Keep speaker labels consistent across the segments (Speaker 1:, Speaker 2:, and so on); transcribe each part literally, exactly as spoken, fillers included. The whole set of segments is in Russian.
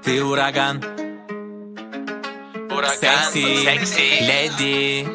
Speaker 1: Ты ураган, ураган, секси, секси, леди,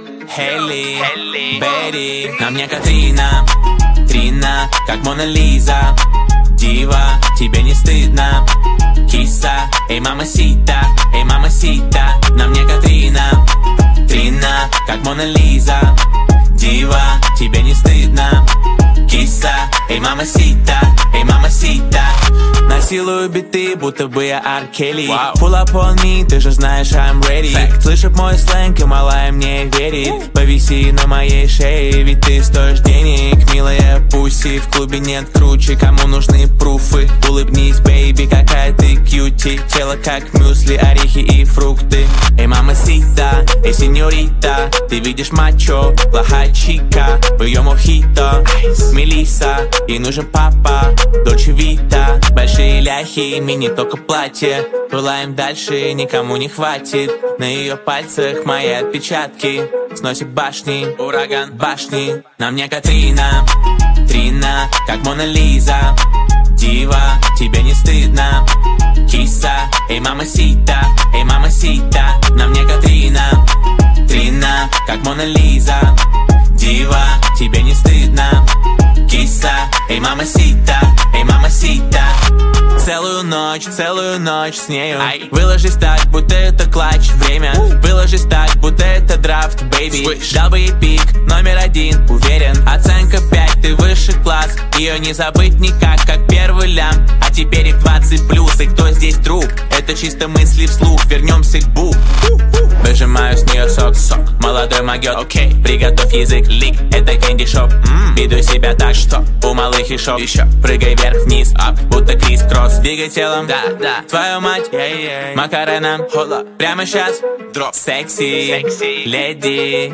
Speaker 1: Хелли, Берри. На мне Катрина, Трина, как Мона Лиза. Дива, тебе не стыдно. Киса, эй, мамасита, эй, мамасита. На мне Катрина, Трина, как Мона Лиза. Дива, тебе не стыдно. Киса, эй, мамасита, эй, мамасита. Насилую биты, будто бы я Ар Келли. wow. Pull up on me, ты же знаешь, I'm ready. Fact. Слышит мой сленг, и малая мне верит. Повиси на моей шее, ведь ты стоишь денег. Милая пуси, в клубе нет круче. Кому нужны пруфы? Улыбнись, бейби, какая ты кьюти. Тело как мюсли, орехи и фрукты. Эй, мамасита, эй, сеньорита. Ты видишь мачо, плохая чика. В ее мохито, Мелисса, ей нужен папа. Дольче Вита, большие ляхи, мини только платье. Пылаем дальше, никому не хватит. На ее пальцах мои отпечатки. Сносит башни, ураган, башни. На мне Катрина, Трина, как Мона Лиза. Дива, тебе не стыдно. Киса, эй, мамасита, эй, мамасита. На мне Катрина, Трина, как Мона Лиза. Дива, тебе не стыдно. Киса, эй, мамасита, эй, мамасита. Целую ночь, целую ночь с нею. Ай. Выложись так, будто это клатч. Время, выложись так, будто это драфт, бэйби. Дал бы ей пик, номер один, уверен. Оценка пять, ты выше класс. Ее не забыть никак, как первый лям. А теперь их двадцать плюс, и кто здесь друг? Это чисто мысли вслух, вернемся к бу. Выжимаю с нее сок, сок. Молодой могет, окей, okay. Приготовь язык, лик, это кэнди шоп. mm. Веду себя так, что у малых и шоп. Еще прыгай вверх-вниз, ап, будто крис-кросс. Двигай телом, да, да, твою мать, yeah, yeah. Макарена, хола, прямо сейчас, дроп. Секси, секси, леди,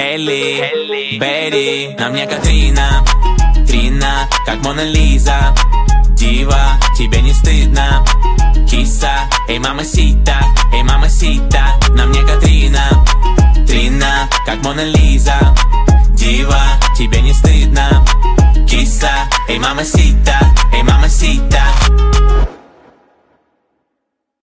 Speaker 1: Хелли, Берри. На мне Катрина, Трина, как Мона Лиза. Дива, тебе не стыдно. Киса, эй, мамасита, эй, мамасита. На мне Катрина, Трина, как Мона Лиза.